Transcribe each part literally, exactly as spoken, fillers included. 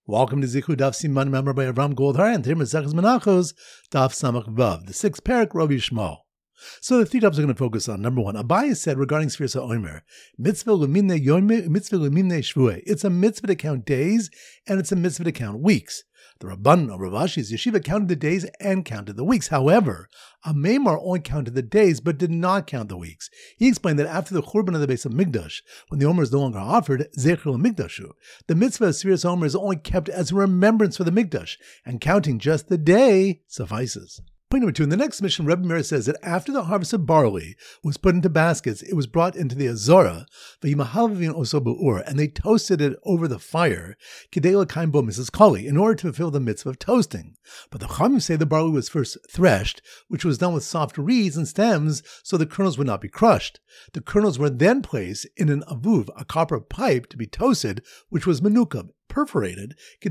Welcome to Zichu Daf Siman Member by Avram Goldhar and Tim Mesechus Menachos Daf Samach Vav, the sixth parak Rabbi Shmuel. So the three topics are going to focus on. Number one, Abaye said regarding Sfiras HaOmer, mitzvah l'mimnei yomei, mitzvah l'mimnei shvuei. It's a mitzvah to count days, and it's a mitzvah to count weeks. The Rabban or Rav Ashi's yeshiva counted the days and counted the weeks. However, a Maimar only counted the days but did not count the weeks. He explained that after the Churban of the base of Mikdash, when the Omer is no longer offered, Zecher l'Mikdashu, the mitzvah of Sfiras HaOmer is only kept as a remembrance for the Mikdash, and counting just the day suffices. Point number two, in the next mission, Rebbe Meir says that after the harvest of barley was put into baskets, it was brought into the Azorah, and they toasted it over the fire, Missus Kali, in order to fulfill the mitzvah of toasting. But the Chachamim say the barley was first threshed, which was done with soft reeds and stems, so the kernels would not be crushed. The kernels were then placed in an avuv, a copper pipe, to be toasted, which was menukab, perforated, so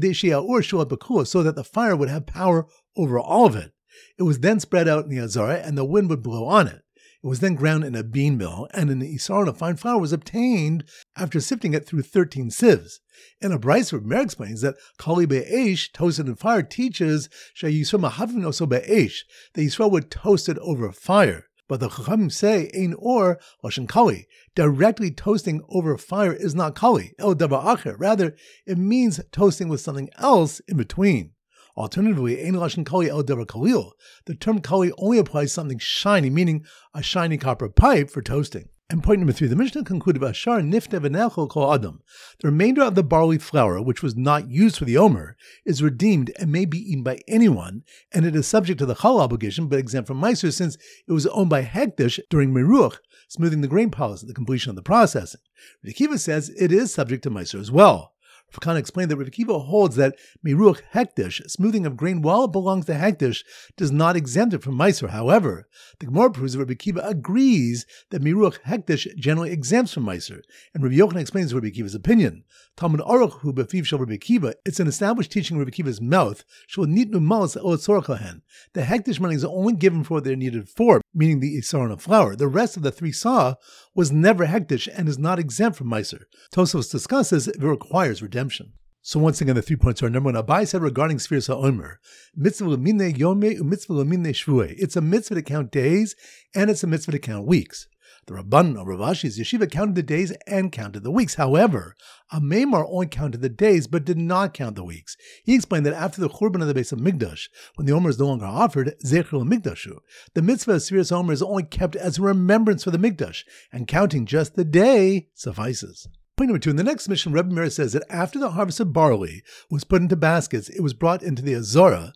that the fire would have power over all of it. It was then spread out in the Azorah, and the wind would blow on it. It was then ground in a bean mill, and in the Isaron a fine flour was obtained after sifting it through thirteen sieves. In a Brisa, Rebbe Meir explains that Kali be'esh, toasted in fire, teaches she'yisrael mahavin oso be'esh, that Yisrael would toast it over fire. But the Chachamim say, ein or lashon Kali, directly toasting over fire is not Kali, el davar acher. Rather, it means toasting with something else in between. Alternatively, ein lashon kali el davar kalil. The term kali only applies to something shiny, meaning a shiny copper pipe for toasting. And point number three, the Mishnah concluded, Ashar nifne v'nechol kol adam. The remainder of the barley flour, which was not used for the Omer, is redeemed and may be eaten by anyone, and it is subject to the chal obligation, but exempt from Meiser, since it was owned by Hekdesh during Meruch, smoothing the grain piles at the completion of the processing. Rav Akiva says it is subject to Meiser as well. Rav Kana explained that Rav Akiva holds that Miruch Hekdesh, smoothing of grain while it belongs to Hekdesh, does not exempt it from Meiser. However, the Gemara proves that Rav Akiva agrees that Miruch Hekdesh generally exempts from Meiser, and Rav Yochanan explains Rav Akiva's opinion. Talmud Aruch hu befiv shel Rav Akiva, it's an established teaching of Rav Akiva's mouth, shel nitnu malas el tzorach lahen. The Hekdesh money is only given for what they're needed for, meaning the Isaron of flour. The rest of the three saw was never Hekdesh and is not exempt from Meiser. Tosafos discusses if it requires redemption. So once again, the three points are: number one, Abaye said regarding Sfiras HaOmer, mitzvah l'mimnei yomei u'mitzvah l'mimnei shvuei. It's a mitzvah to count days, and it's a mitzvah to count weeks. The Rabban or Rav Ashi's yeshiva counted the days and counted the weeks. However, a Maimar only counted the days but did not count the weeks. He explained that after the Churban of the base of Mikdash, when the Omer is no longer offered, Zecher l'Mikdashu, the mitzvah of Sfiras HaOmer is only kept as a remembrance for the Mikdash, and counting just the day suffices. Point number two, in the next mission, Rebbe Meir says that after the harvest of barley was put into baskets, it was brought into the Azorah,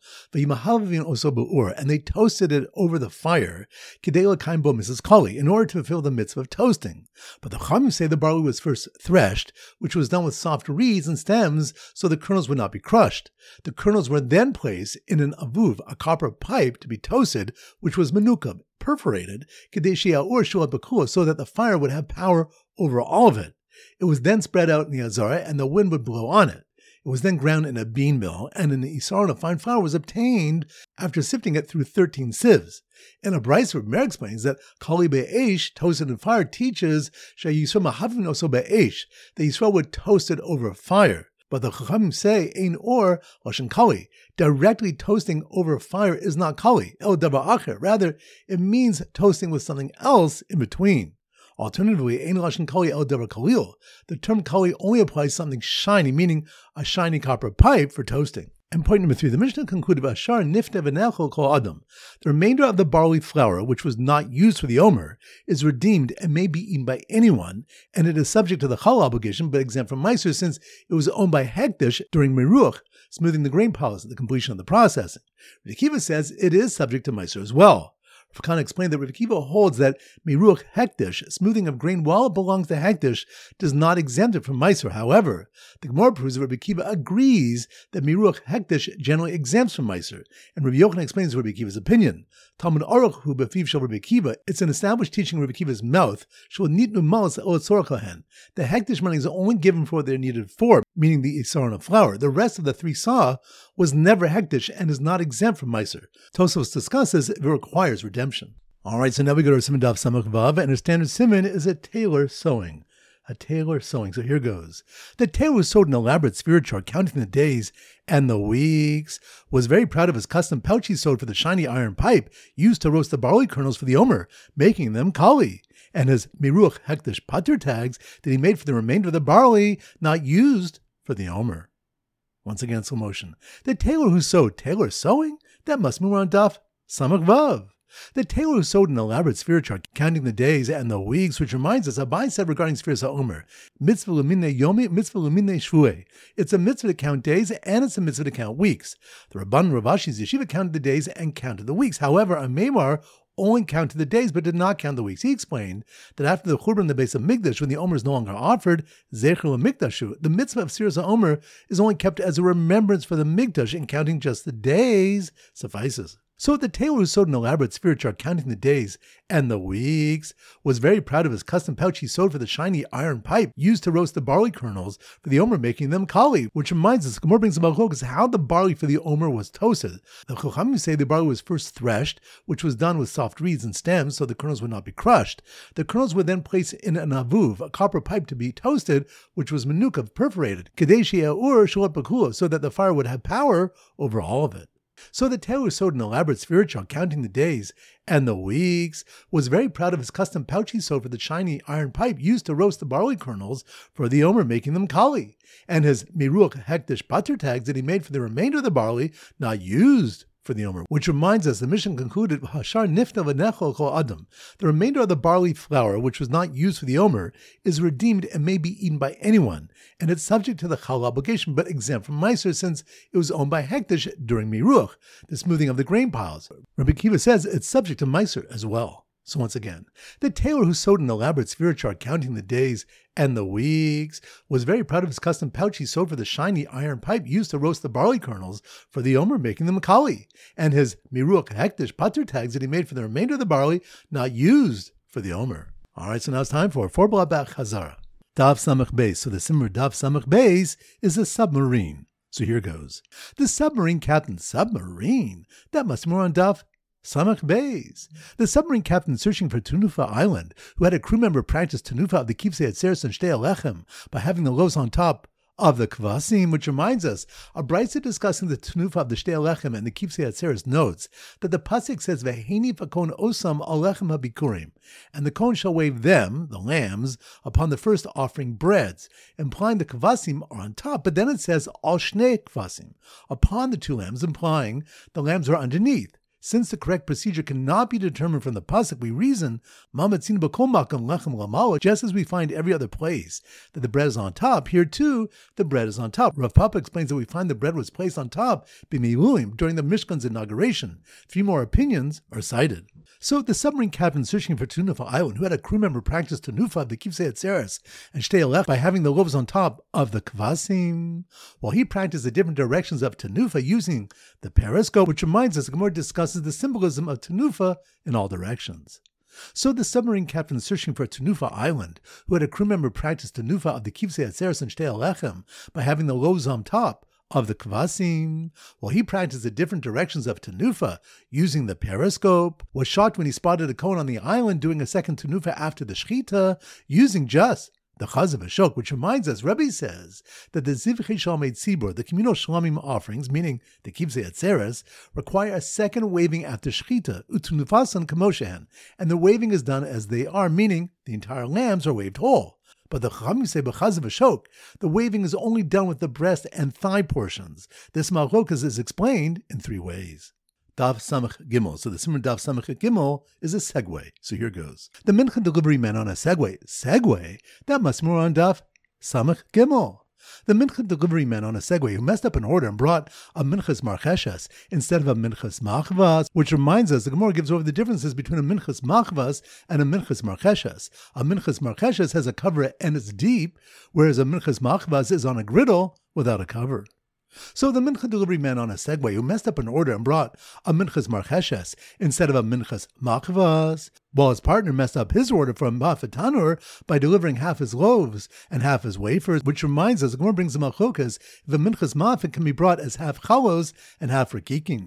and they toasted it over the fire, Missus Kali, in order to fulfill the mitzvah of toasting. But the Chachamim say the barley was first threshed, which was done with soft reeds and stems, so the kernels would not be crushed. The kernels were then placed in an avuv, a copper pipe, to be toasted, which was menukab, perforated, so that the fire would have power over all of it. It was then spread out in the Azorah, and the wind would blow on it. It was then ground in a bean mill, and in the Isaron a fine flour was obtained after sifting it through thirteen sieves. In a Brisa, Rebbe Meir explains that Kali be'esh, toasted in fire, teaches she'yisrael mahavin oso be'esh, that Yisrael would toast it over fire. But the Chachamim say, ein or lashon Kali, directly toasting over fire is not Kali, el davar acher. Rather, it means toasting with something else in between. Alternatively, ein lashon kali el davar kalil. The term kali only applies to something shiny, meaning a shiny copper pipe for toasting. And point number three, the Mishnah concluded, Ashar nifne v'nechol kol adam. The remainder of the barley flour, which was not used for the Omer, is redeemed and may be eaten by anyone, and it is subject to the chal obligation, but exempt from Meiser, since it was owned by Hekdesh during Meruch, smoothing the grain piles at the completion of the processing. Rav Akiva says it is subject to Meiser as well. Rav Kana explained that Rav Akiva holds that Miruch Hekdesh, smoothing of grain while it belongs to Hekdesh, does not exempt it from Meiser. However, the Gemara proves that Rav Akiva agrees that Miruch Hekdesh generally exempts from Meiser, and Rav Yochanan explains Rav Akiva's opinion. Talmud Aruch hu befiv shel Rav Akiva, it's an established teaching of Rav Akiva's mouth, shel nitnu malas el tzorach lahen. The Hekdesh money is only given for what they're needed for, meaning the Isaron of flour. The rest of the three saw was never Hekdesh and is not exempt from Meiser. Tosafos discusses if it requires redemption. All right, so now we go to our Siman Daf Samach Vav, and our standard Siman is a tailor sewing. a tailor sewing. So here goes. The tailor who sewed an elaborate sphere chart counting the days and the weeks was very proud of his custom pouch he sewed for the shiny iron pipe used to roast the barley kernels for the omer, making them kali, and his miruach hektish pater tags that he made for the remainder of the barley not used for the omer. Once again, slow motion. The tailor who sewed tailor sewing? That must be on daf samach vav. The tailor who sewed an elaborate sphere chart counting the days and the weeks, which reminds us, Abai said regarding Spheres HaOmer, mitzvah lumine yomi, mitzvah lumine shvueh. It's a mitzvah to count days and it's a mitzvah to count weeks. The Rabban Rav Ashi's yeshiva counted the days and counted the weeks. However, a Meimar only counted the days but did not count the weeks. He explained that after the Churban, the base of Mikdash, when the Omer is no longer offered, Zecher LaMikdashu, the mitzvah of Spheres HaOmer is only kept as a remembrance for the Mikdash, and counting just the days suffices. So the tailor who sewed an elaborate sphere chart counting the days and the weeks was very proud of his custom pouch he sewed for the shiny iron pipe used to roast the barley kernels for the omer, making them kali, which reminds us, Gemara brings about is how the barley for the omer was toasted. The Chachamim say the barley was first threshed, which was done with soft reeds and stems so the kernels would not be crushed. The kernels were then placed in an avuv, a copper pipe, to be toasted, which was menukav, perforated, kadeshi eur shalot bakula, so that the fire would have power over all of it. So the tailor who sewed an elaborate sphere chart counting the days and the weeks was very proud of his custom pouch he sewed for the shiny iron pipe used to roast the barley kernels for the omer, making them kali, and his miruach hektish pater tags that he made for the remainder of the barley not used for the omer, which reminds us the mission concluded, Hashar nifta v'nechol kol adam. The remainder of the barley flour, which was not used for the omer, is redeemed and may be eaten by anyone, and it's subject to the chal obligation, but exempt from meiser since it was owned by hektish during miruach, the smoothing of the grain piles. Rabbi Kiva says it's subject to meiser as well. So once again, the tailor who sewed an elaborate sphere chart counting the days and the weeks was very proud of his custom pouch he sewed for the shiny iron pipe used to roast the barley kernels for the omer, making them kali, and his miruach hektish pater tags that he made for the remainder of the barley not used for the omer. All right, so now it's time for four blabach chazara. Daf samach beis. So the simmer daf samach beis is a submarine. So here goes. The submarine captain, submarine? That must be more on daf Samach Beis. The submarine captain searching for Tenufa Island, who had a crew member practice Tenufa of the Kivsei Atzeres and Shtei Alechem by having the loaves on top of the Kvasim, which reminds us, a brisa discussing the Tenufa of the Shtei Alechem and the Kivsei Atzeres notes that the pasuk says, Veheni fakon osam alechem habikurim, and the kohen shall wave them, the lambs, upon the first offering breads, implying the Kvasim are on top, but then it says, Al shnei Kvasim, upon the two lambs, implying the lambs are underneath. Since the correct procedure cannot be determined from the pasuk, we reason, Mamatzin b'kol makom lechem lamala, just as we find every other place that the bread is on top, here too, the bread is on top. Rav Papa explains that we find the bread was placed on top b'miluim during the Mishkan's inauguration. Three more opinions are cited. So the submarine captain searching for Tenufa Island, who had a crew member practice Tenufa of the Kivsei Atzeres and Shtei Alechem by having the loaves on top of the Kvasim, while he practiced the different directions of Tenufa using the periscope, which reminds us, the Gemara discusses the symbolism of Tenufa in all directions. So the submarine captain searching for Tenufa Island, who had a crew member practice Tenufa of the Kivsei Atzeres and Shtei Alechem by having the loaves on top of the Kvasim, while he practiced the different directions of Tenufa using the periscope, was shocked when he spotted a kohen on the island doing a second Tenufa after the Shechita using just the Chaz of Ashok, which reminds us, Rebbe says that the Zivchei Shalmei Tzibur, the communal Shlamim offerings, meaning the Kivsei Atzeres, require a second waving after Shechita, Utunufasan Kamoshen, and the waving is done as they are, meaning the entire lambs are waved whole. But the Chachamim say b'chaz of Ashok, the waving is only done with the breast and thigh portions. This malchokas is explained in three ways. Daf Samach Gimel. So the Simmer Daf Samach Gimel is a segue. So here goes. The Mincha delivery man on a Segway. Segway? That must be more on Daf Samach Gimel. The Mincha delivery man on a Segway who messed up an order and brought a Minchas Marcheshes instead of a Minchas Machvas, which reminds us, the Gemara gives over the differences between a Minchas Machvas and a Minchas Marcheshes. A Minchas Marcheshes has a cover and it's deep, whereas a Minchas Machvas is on a griddle without a cover. So the Mincha delivery man on a Segway who messed up an order and brought a Minchas Marcheshes instead of a Minchas Machvas, while his partner messed up his order from Bafet Tanur by delivering half his loaves and half his wafers, which reminds us, the Gemara brings the Malchokas, the Minchas Mafet can be brought as half chalos and half rakiking.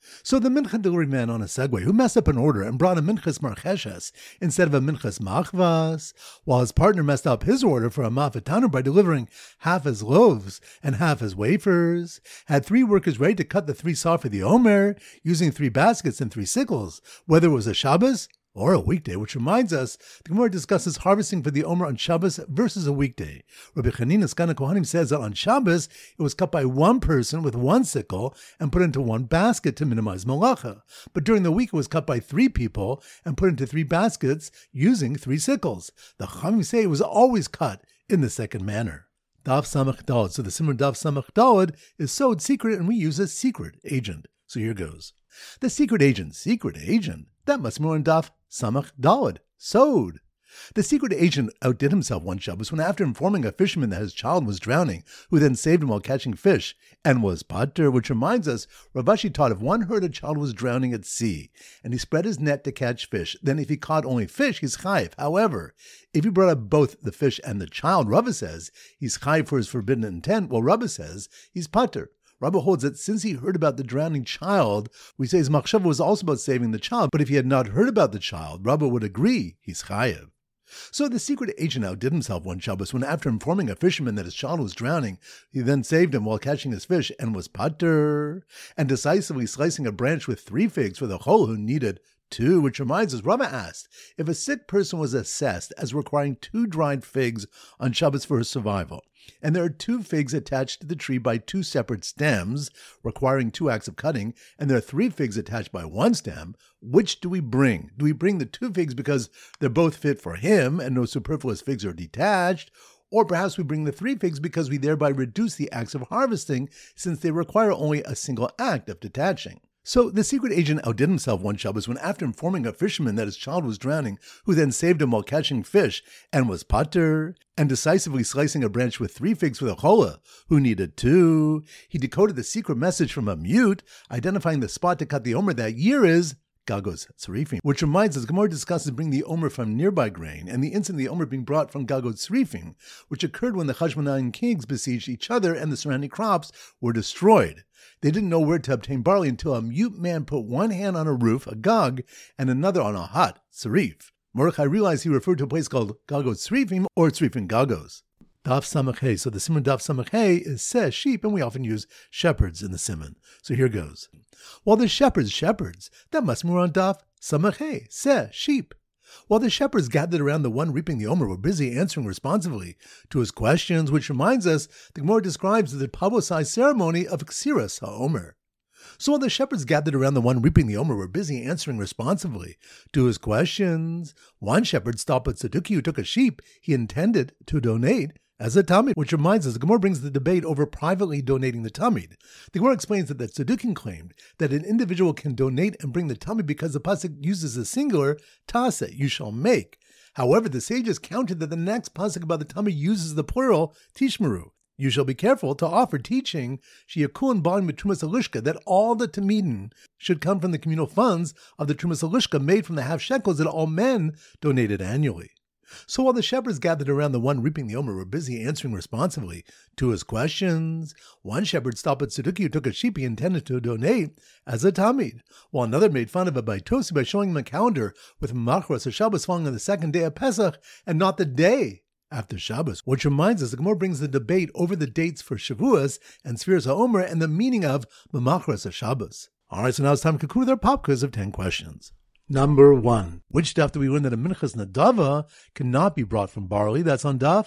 So the mincha delivery man on a Segway who messed up an order and brought a minchas marcheshes instead of a minchas machvas, while his partner messed up his order for a mafetanu by delivering half his loaves and half his wafers, had three workers ready to cut the three saw for the omer, using three baskets and three sickles, whether it was a Shabbos or a weekday, which reminds us, the Gemara discusses harvesting for the Omer on Shabbos versus a weekday. Rabbi Chanina Skana Kohanim says that on Shabbos, it was cut by one person with one sickle and put into one basket to minimize malacha. But during the week, it was cut by three people and put into three baskets using three sickles. The Chachamim say it was always cut in the second manner. Daf Samach Daled. So the Simmer Daf Samach Daled is sewed secret, and we use a secret agent. So here goes. The secret agent, secret agent, that must be more on Daf Samach Daled, sewed. The secret agent outdid himself one Shabbos when, after informing a fisherman that his child was drowning, who then saved him while catching fish, and was pater, which reminds us, Rav Ashi taught if one heard a child was drowning at sea, and he spread his net to catch fish, then if he caught only fish, he's chayiv. However, if he brought up both the fish and the child, Rava says, he's chayiv for his forbidden intent, while Rava says, he's pater. Rabbi holds that since he heard about the drowning child, we say his machshava was also about saving the child, but if he had not heard about the child, Rabbi would agree he's chayiv. So the secret agent outdid himself one Shabbos when, after informing a fisherman that his child was drowning, he then saved him while catching his fish and was pater, and decisively slicing a branch with three figs for the chol who needed two, which reminds us, Rava asked if a sick person was assessed as requiring two dried figs on Shabbos for his survival, and there are two figs attached to the tree by two separate stems, requiring two acts of cutting, and there are three figs attached by one stem, which do we bring? Do we bring the two figs because they're both fit for him and no superfluous figs are detached? Or perhaps we bring the three figs because we thereby reduce the acts of harvesting, since they require only a single act of detaching. So the secret agent outdid himself one Shabbos when, after informing a fisherman that his child was drowning, who then saved him while catching fish, and was pater, and decisively slicing a branch with three figs for the chola, who needed two, he decoded the secret message from a mute, identifying the spot to cut the omer that year is Galgos Tzarifim, which reminds us, Gemara discusses bringing the omer from nearby grain, and the incident of the omer being brought from Galgos Tzarifim, which occurred when the Chashmonaim kings besieged each other and the surrounding crops were destroyed. They didn't know where to obtain barley until a mute man put one hand on a roof, a gog, and another on a hut, Tzarif. Mordechai realized he referred to a place called Galgos Tzarifim or Tzarifim Galgos. Daf Samach Hey. So the simon Daf Samach Hey is seh, sheep, and we often use shepherds in the simon. So here goes. While the shepherds, shepherds, that must be on Daf Samach Hey, seh, sheep. While the shepherds gathered around the one reaping the omer were busy answering responsively to his questions, which reminds us, the Gemara describes the publicized ceremony of Ksiras HaOmer. So while the shepherds gathered around the one reaping the omer were busy answering responsively to his questions, one shepherd stopped at Tzeduki who took a sheep he intended to donate as a tamid, which reminds us, the Gemara brings the debate over privately donating the tamid. The Gemara explains that the Tzedukim claimed that an individual can donate and bring the tamid because the pasuk uses the singular tase, you shall make. However, the sages counted that the next pasuk about the tamid uses the plural tishmeru. You shall be careful to offer teaching sheyakun ba'in b'trumas alushka, that all the tamidin should come from the communal funds of the trumas alushka made from the half shekels that all men donated annually. So while the shepherds gathered around the one reaping the omer were busy answering responsively to his questions, one shepherd stopped at Tzeduki who took a sheep he intended to donate as a tamid, while another made fun of it by Tosi by showing him a calendar with Machras or Shabbos falling on the second day of Pesach and not the day after Shabbos, which reminds us the Gemara brings the debate over the dates for Shavuos and Sfiras HaOmer and the meaning of Machras or Shabbos. All right, so now it's time to conclude our pop quiz of ten questions. Number one. Which daf do we learn that a minchas nadava cannot be brought from barley? That's on daf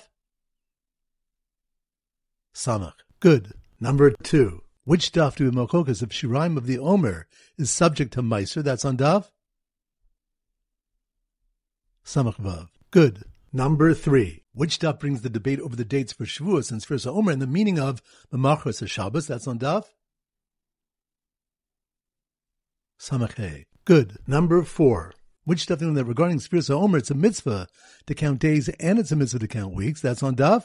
Samach. Good. Number two. Which daf do we mokokas if shiraim of the omer is subject to meiser? That's on daf Samach Vav. Good. Number three. Which daf brings the debate over the dates for Shavuos and Sfiras HaOmer and the meaning of Machras Shabbos? That's on daf Samach Hey. Good. Number four. Which daf that regarding Sfiras HaOmer, it's a mitzvah to count days and it's a mitzvah to count weeks. That's on daf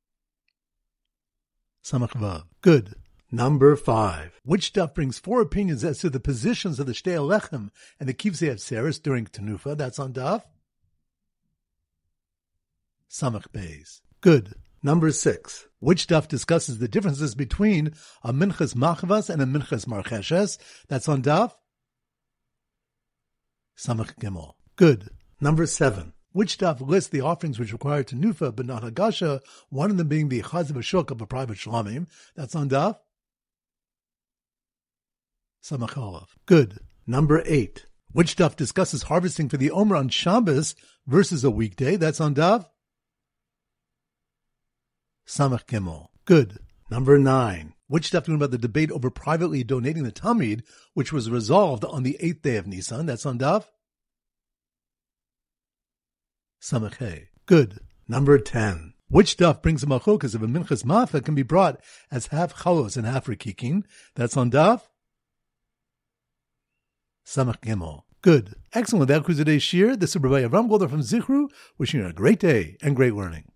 Samach Vav. Good. Number five. Which daf brings four opinions as to the positions of the Shtei Alechem and the Kivsei Atzeres during Tenufa? That's on daf Samach Beis. Good. Number six. Which daf discusses the differences between a minchas machvas and a minchas marcheshes? That's on daf Samach Gimel. Good. Number seven. Which daf lists the offerings which require tenufa but not hagasha, one of them being the chazav shuk of a private shlamim? That's on daf Samach Aleph. Good. Number eight. Which daf discusses harvesting for the Omer on Shabbos versus a weekday? That's on daf Samach Gimel. Good. Number nine. Which daf talking about the debate over privately donating the Talmud, which was resolved on the eighth day of Nisan? That's on daf Samach Hey. Good. Number ten. Which daf brings a machokas of a minchas mafa can be brought as half chalos and half rikikin? That's on daf Samach Gimel. Good. Excellent. That concludes today's shir. This is Rabbi Avram Goldar from Zichru, wishing you a great day and great learning.